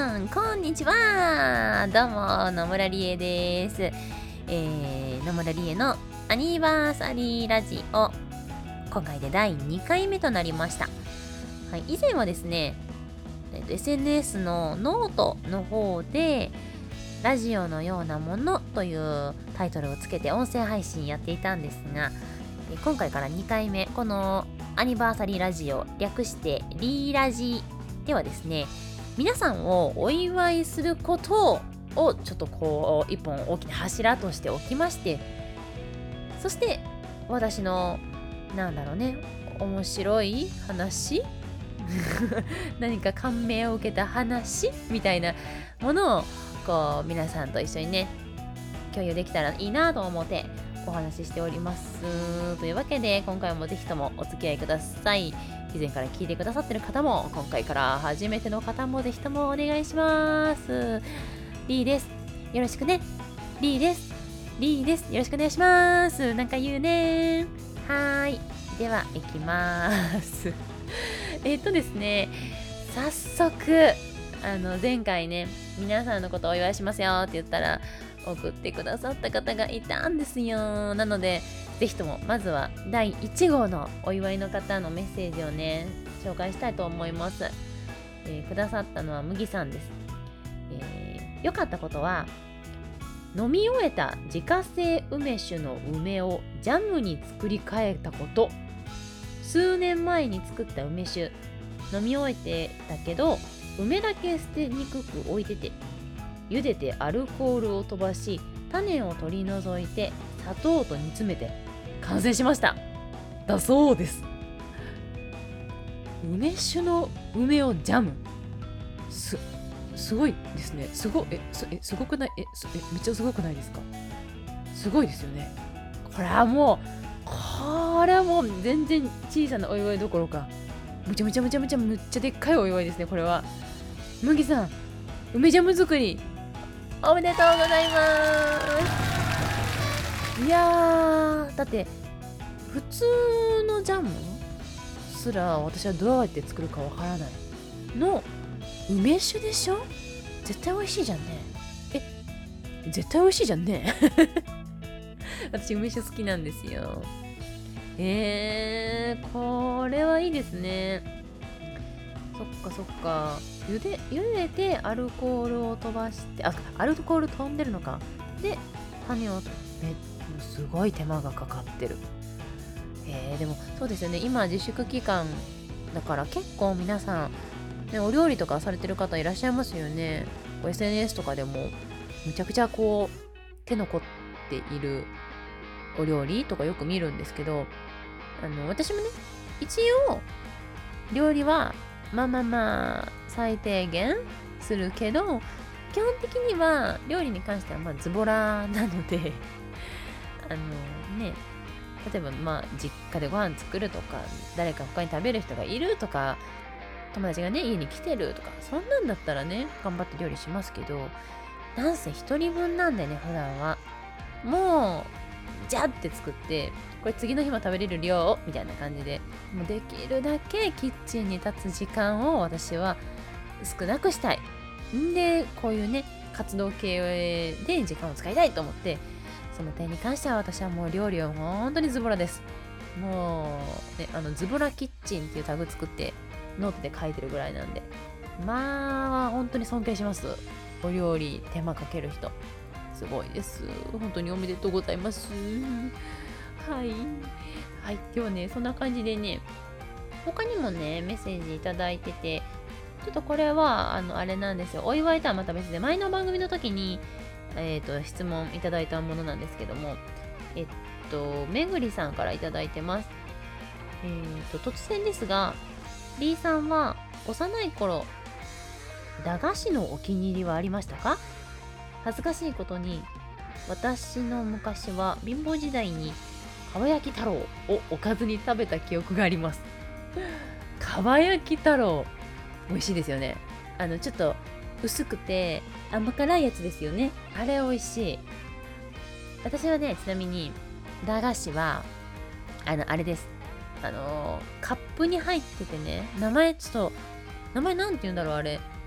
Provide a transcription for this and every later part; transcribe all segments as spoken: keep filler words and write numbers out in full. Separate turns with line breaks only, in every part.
さんこんにちは。どうも野村理恵です。えー、野村理恵のアニバーサリーラジオ、今回でだいにかいめとなりました。はい、以前はですね、えーと、エスエヌエス のノートの方でラジオのようなものというタイトルをつけて音声配信やっていたんですが、今回からにかいめ、このアニバーサリーラジオ、略してリーラジではですね、皆さんをお祝いすることをちょっとこう一本大きな柱としておきまして、そして私のなんだろうね、面白い話何か感銘を受けた話みたいなものをこう皆さんと一緒にね共有できたらいいなと思ってお話ししております。というわけで今回もぜひともお付き合いください。以前から聞いてくださってる方も、今回から初めての方もぜひともお願いします。リーです。よろしくね。リーです。リーです。よろしくお願いします。なんか言うね。はーい。では行きまーす。えっとですね、早速あの前回ね、皆さんのことをお祝いしますよって言ったら送ってくださった方がいたんですよ。なのでぜひともまずはだいいち号のお祝いの方のメッセージをね紹介したいと思います。えー、くださったのは麦さんです。えー、よかったことは、飲み終えた自家製梅酒の梅をジャムに作り変えたこと。数年前に作った梅酒飲み終えてたけど梅だけ捨てにくく置いてて、茹でてアルコールを飛ばし種を取り除いて砂糖と煮詰めて完成しましただそうです。梅酒の梅をジャム、すすごいですね。すごえすえすごくないえすえめっちゃすごくないですか。すごいですよね。これはもうこれはもう全然小さなお祝いどころか、むちゃむちゃむちゃむちゃむっちゃでっかいお祝いですね。これは麦さん、梅ジャム作りおめでとうございます。いやー、だって普通のジャムすら私はどうやって作るかわからないの梅酒でしょ。絶対美味しいじゃんね。え絶対美味しいじゃんね。私梅酒好きなんですよ。えー、これはいいですね。そっかそっか。茹で、茹でてアルコールを飛ばして、あ、アルコール飛んでるのか。で、種を、え、すごい手間がかかってる。えー、でもそうですよね。今自粛期間だから結構皆さん、ね、お料理とかされてる方いらっしゃいますよね。エスエヌエス とかでもむちゃくちゃこう手の凝っているお料理とかよく見るんですけど、あの私もね一応料理はまあまあまあ最低限するけど、基本的には料理に関してはまあズボラなのであのね、例えばまあ実家でご飯作るとか、誰か他に食べる人がいるとか、友達がね家に来てるとか、そんなんだったらね頑張って料理しますけど、なんせ一人分なんでね、普段はもうジャって作って、これ次の日も食べれる量みたいな感じで、もうできるだけキッチンに立つ時間を私は少なくしたいんで、こういうね活動系で時間を使いたいと思って、その点に関しては私はもう料理は本当にズボラです。もう、ね、あのズボラキッチンっていうタグ作ってノートで書いてるぐらいなんで、まあ本当に尊敬します。お料理手間かける人すごいです。本当におめでとうございます。はいはい、今日ねそんな感じでね、他にもねメッセージいただいてて、ちょっとこれはあのあれなんですよ。お祝いとはまた別で前の番組の時にえっと質問いただいたものなんですけども、えっとめぐりさんからいただいてます。えっと突然ですが、リーさんは幼い頃駄菓子のお気に入りはありましたか？恥ずかしいことに私の昔は貧乏時代にかば焼き太郎をおかずに食べた記憶があります。かば焼き太郎美味しいですよね。あのちょっと薄くて甘辛いやつですよね。あれ美味しい。私はね、ちなみに駄菓子はあのあれです。あのーカップに入っててね、名前ちょっと名前なんて言うんだろう、あれ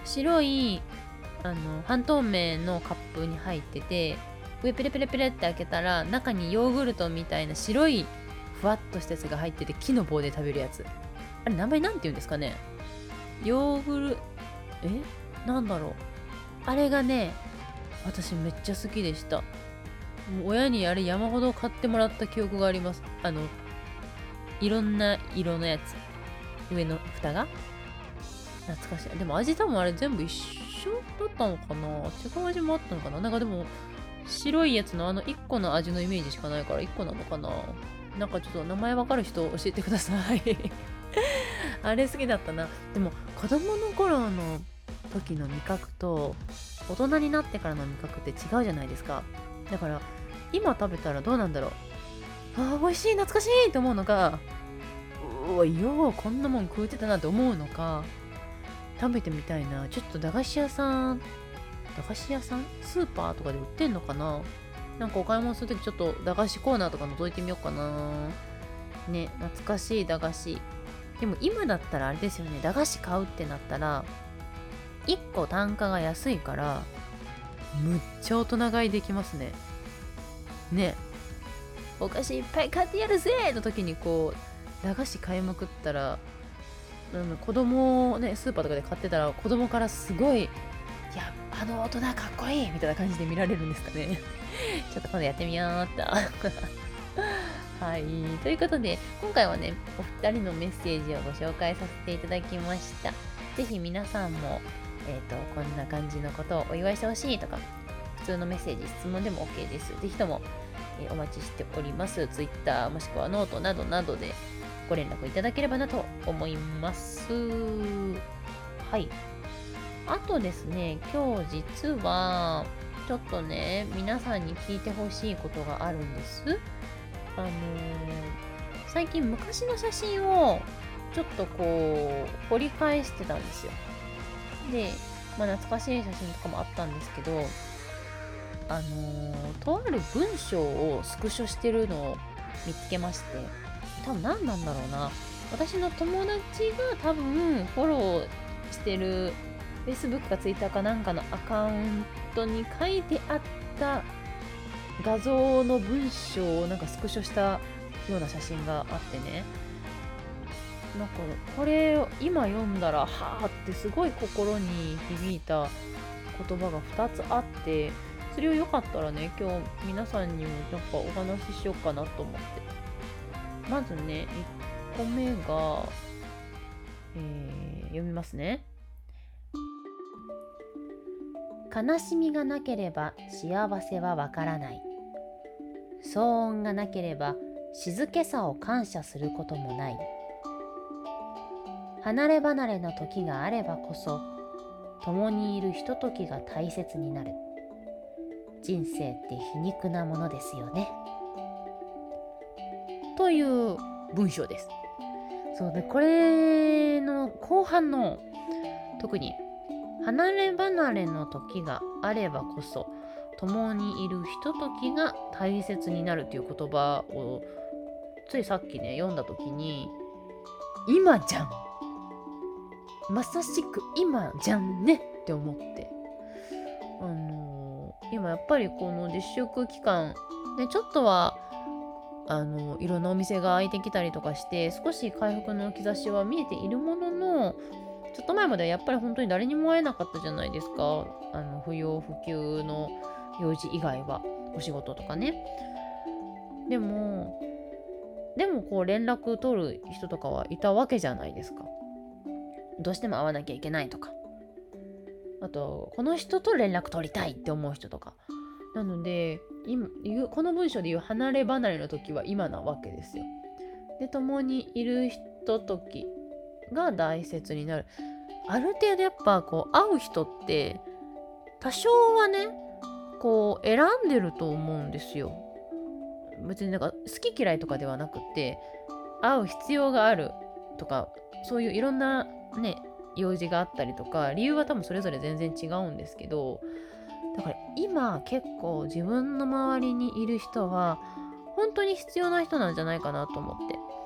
白いあの半透明のカップに入ってて、上ペレペレペレって開けたら中にヨーグルトみたいな白いふわっとしたやつが入ってて、木の棒で食べるやつ。あれ名前なんて言うんですかね。ヨーグルえなんだろう。あれがね、私めっちゃ好きでした。もう親にあれ山ほど買ってもらった記憶があります。あのいろんな色のやつ、上の蓋が懐かしい。でも味多分あれ全部一緒だったのかな、違う味もあったのかな。なんかでも白いやつのあのいっこの味のイメージしかないからいっこなのかな。なんかちょっと名前わかる人教えてくださいあれ好きだったな。でも子供の頃の時の味覚と大人になってからの味覚って違うじゃないですか。だから今食べたらどうなんだろう。あー美味しい、懐かしいと思うのか、うわようこんなもん食うてたなって思うのか。食べてみたいな。ちょっと駄菓子屋さん駄菓子屋さんスーパーとかで売ってんのかな。なんかお買い物するときちょっと駄菓子コーナーとか覗いてみようかな。ね、懐かしい駄菓子。でも今だったらあれですよね、駄菓子買うってなったらいっこ単価が安いからむっちゃ大人買いできますね。ね、お菓子いっぱい買ってやるぜの時にこう駄菓子買いまくったら、うん、子供をねスーパーとかで買ってたら子供からすごい、いやあの大人かっこいいみたいな感じで見られるんですかねちょっと今度やってみようっとはい、ということで今回はねお二人のメッセージをご紹介させていただきました。ぜひ皆さんも、えーと、こんな感じのことをお祝いしてほしいとか、普通のメッセージ質問でも OK です。ぜひとも、えー、お待ちしております。Twitter もしくはノートなどなどでご連絡いただければなと思います。はい。あとですね、今日実はちょっとね皆さんに聞いてほしいことがあるんです。あのー、最近昔の写真をちょっとこう掘り返してたんですよ。で、まあ、懐かしい写真とかもあったんですけど、あのー、とある文章をスクショしてるのを見つけまして、多分何なんだろうな。私の友達が多分フォローしてる Facebook か Twitter かなんかのアカウントに書いてあった画像の文章をなんかスクショしたような写真があってね、なんかこれを今読んだらはーってすごい心に響いた言葉がふたつあって、それをよかったらね今日皆さんにもなんかお話ししようかなと思って。まずねいっこめが、えー、読みますね。悲しみがなければ幸せはわからない。騒音がなければ静けさを感謝することもない。離れ離れの時があればこそ共にいるひとときが大切になる。人生って皮肉なものですよね。という文章です。そうで、これの後半の特に離れ離れの時があればこそ共にいるひとときが大切になるという言葉をついさっきね読んだ時に、今じゃん、まさしく今じゃんねって思って、あのー、今やっぱりこの自粛期間でちょっとはあのいろんなお店が開いてきたりとかして少し回復の兆しは見えているものの、ちょっと前まではやっぱり本当に誰にも会えなかったじゃないですか。あの不要不急の用事以外は、お仕事とかね。でもでもこう連絡取る人とかはいたわけじゃないですか。どうしても会わなきゃいけないとか、あとこの人と連絡取りたいって思う人とか。なので今この文章で言う離れ離れの時は今なわけですよ。で、共にいるひとときが大切になる。ある程度やっぱこう会う人って多少はねこう選んでると思うんですよ。別になんか好き嫌いとかではなくて、会う必要があるとかそういういろんなね用事があったりとか理由は多分それぞれ全然違うんですけど、だから今結構自分の周りにいる人は本当に必要な人なんじゃないかなと思って。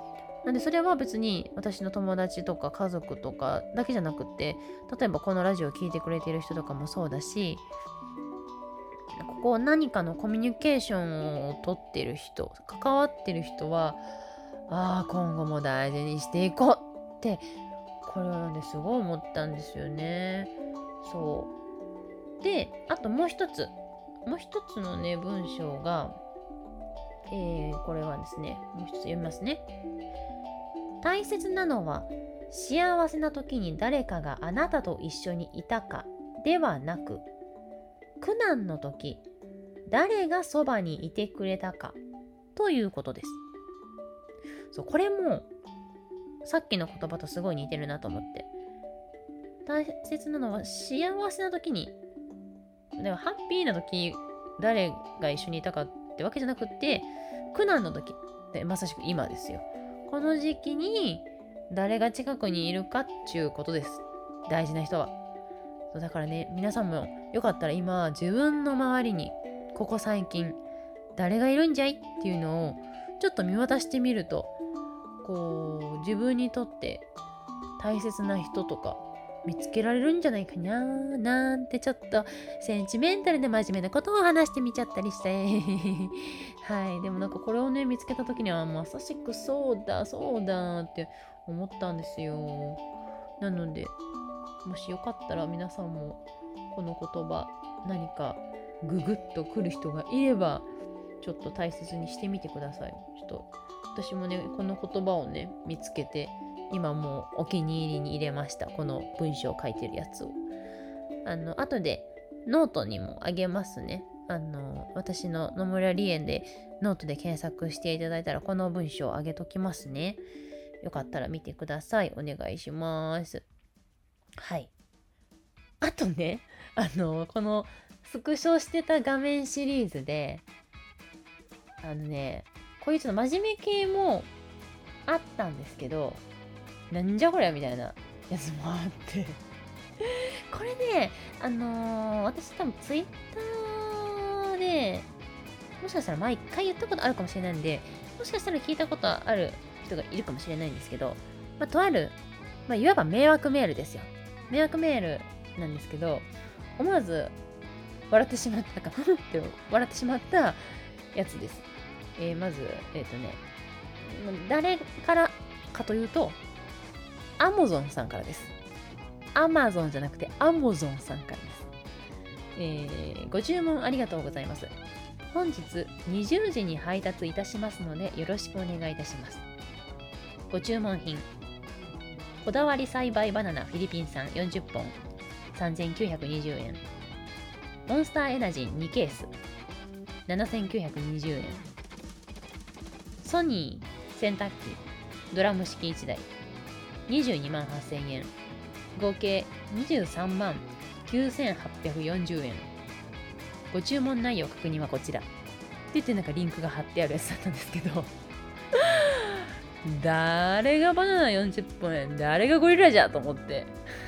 なんでそれは別に私の友達とか家族とかだけじゃなくって、例えばこのラジオを聞いてくれている人とかもそうだし、ここ何かのコミュニケーションをとってる人、関わってる人は、ああ今後も大事にしていこうって、これはねすごい思ったんですよね。そうで、あともう一つもう一つのね文章が、えー、これはですね、もう一つ読みますね。大切なのは幸せな時に誰かがあなたと一緒にいたかではなく、苦難の時誰がそばにいてくれたかということです。そう、これもさっきの言葉とすごい似てるなと思って、大切なのは幸せな時に、だからハッピーな時誰が一緒にいたかってわけじゃなくって、苦難の時ってまさしく今ですよ。この時期に誰が近くにいるかっていうことです。大事な人は。そうだからね、皆さんもよかったら今自分の周りにここ最近誰がいるんじゃいっていうのをちょっと見渡してみると、こう自分にとって大切な人とか見つけられるんじゃないかななんて、ちょっとセンチメンタルで真面目なことを話してみちゃったりしてはい。でもなんかこれをね見つけた時にはまさしくそうだそうだって思ったんですよ。なのでもしよかったら皆さんもこの言葉何かググッと来る人がいればちょっと大切にしてみてください。ちょっと私もねこの言葉をね見つけて今もうお気に入りに入れました。この文章を書いてるやつをあの後でノートにもあげますね。あの私の野村理恵でノートで検索していただいたらこの文章をあげときますね。よかったら見てください。お願いします。はい。あとね、あのこのスクショしてた画面シリーズであのね、こういうちょっと真面目系もあったんですけど、なんじゃこりゃみたいなやつもあってこれね、あのー、私多分ツイッターでもしかしたら毎回言ったことあるかもしれないんで、もしかしたら聞いたことある人がいるかもしれないんですけど、まあ、とある、まあ、いわば迷惑メールですよ。迷惑メールなんですけど、思わず笑ってしまった、なんかふんって笑ってしまったやつです。えー、まず、えっ、ー、とね、誰からかというと、アマゾンさんからです。アマゾンじゃなくてアマゾンさんからです。えー、ご注文ありがとうございます。本日にじゅうじに配達いたしますのでよろしくお願いいたします。ご注文品、こだわり栽培バナナフィリピン産よんじゅっぽんさんぜんきゅうひゃくにじゅうえん、モンスターエナジーにケースななせんきゅうひゃくにじゅうえん、ソニー洗濯機ドラム式いちだいにじゅうにまんはっせんえん、合計にじゅうさんまんきゅうせんはっぴゃくよんじゅうえん。ご注文内容確認はこちらって言って、なんかリンクが貼ってあるやつだったんですけど誰がバナナよんじゅっぽん、誰がゴリラじゃと思って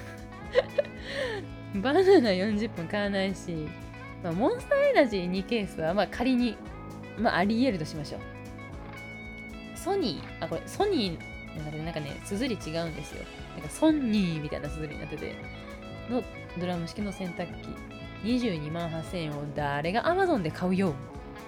バナナよんじゅっぽん買わないし、まあ、モンスターエナジーにケースはまあ仮に、まあ、あり得るとしましょう。ソニー、あ、これソニーなんかね、なんかね、綴り違うんですよ。なんかソニーみたいな綴りになってて、のドラム式の洗濯機にじゅうにまんはっせんえんを誰が Amazon で買うよ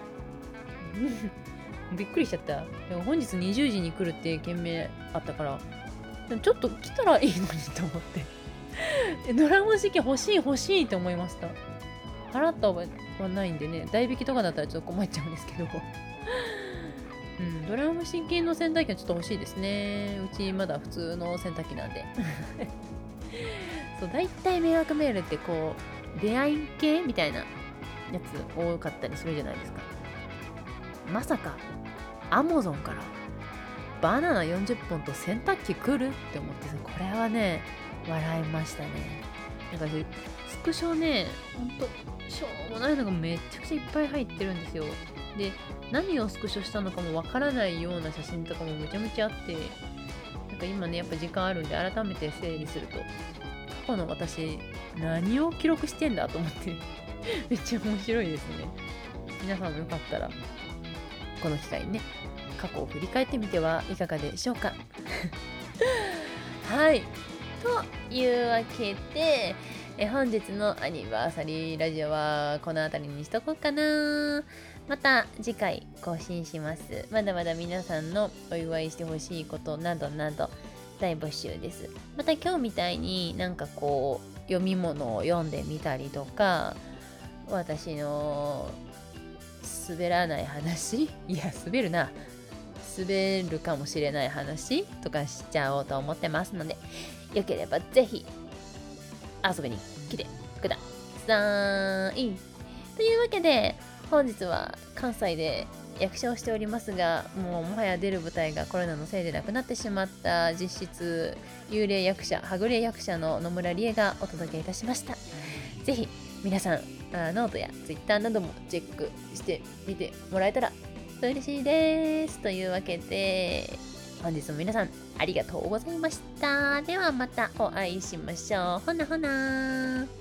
びっくりしちゃった。でも本日にじゅうじに来るって件名あったから、でもちょっと来たらいいのにと思ってドラム式欲しい欲しいって思いました。払った覚えはないんでね、代引きとかだったらちょっと困っちゃうんですけどうん、ドラム式の洗濯機はちょっと欲しいですね。うちまだ普通の洗濯機なんでそう、大体迷惑メールってこう出会い系みたいなやつ多かったりするじゃないですか。まさかアマゾンからバナナよんじゅっぽんと洗濯機来るって思って、これはね笑いましたね。なんかスクショね、ほんとしょうもないのがめちゃくちゃいっぱい入ってるんですよ。で、何をスクショしたのかもわからないような写真とかもめちゃめちゃあって、なんか今ねやっぱ時間あるんで改めて整理すると、過去の私何を記録してんだと思ってめっちゃ面白いですね。皆さんもよかったらこの機会にね過去を振り返ってみてはいかがでしょうか。はい。というわけで、え本日のアニバーサリーラジオはこの辺りにしとこうかな。また次回更新します。まだまだ皆さんのお祝いしてほしいことなどなど大募集です。また今日みたいになんかこう読み物を読んでみたりとか、私の滑らない話いや滑るな滑るかもしれない話とかしちゃおうと思ってますので、よければぜひ遊びに来てください。というわけで本日は関西で役者をしておりますが、もうもはや出る舞台がコロナのせいでなくなってしまった実質幽霊役者はぐれ役者の野村理恵がお届けいたしました。ぜひ皆さんあノートやツイッターなどもチェックしてみてもらえたら嬉しいです。というわけで本日も皆さんありがとうございました。ではまたお会いしましょう。ほなほな。